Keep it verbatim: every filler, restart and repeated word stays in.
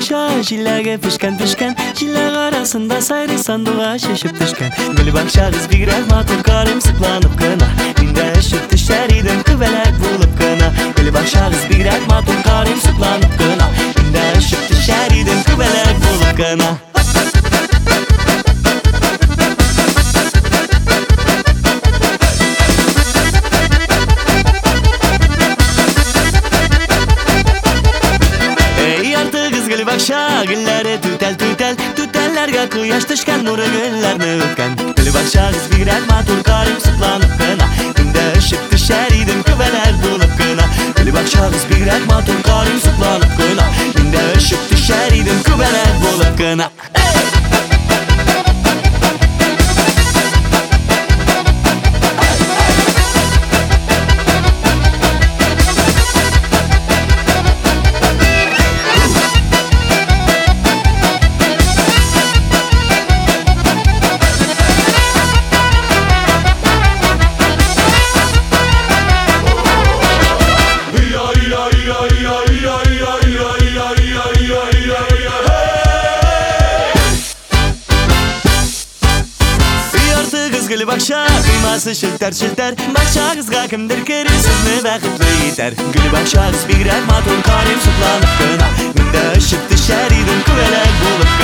akşa jillerge pişken pişken jiller arasında sayrı sandığa şaşıp düşken Gülü bakşa kız bir rahmatun karım sıklanıp kına Günde ışık düşer idim kıvelek bulup kına Gülü bakşa kız bir rahmatun karım sıklanıp kına Günde ışık düşer idim kıvelek bulup kına Bakşa güllere tütel tütel tütellerge kıyaş düşken nuru güllerini öpken Gülü bakşa kız bir elma turkarım sıklanıp kına Günde ışık düşer idim küveler bulup kına Gülü bakşa kız bir elma turkarım sıklanıp kına Günde ışık düşer idim küveler bulup kına Gülü bakşa kıyması şılter şılter Bakşa kızga kimdir kerir sizni vakitli yeter Gülü bakşa kız bir elma ton karim sıklanıp kına Günde ışık düşer idim küvelek bulup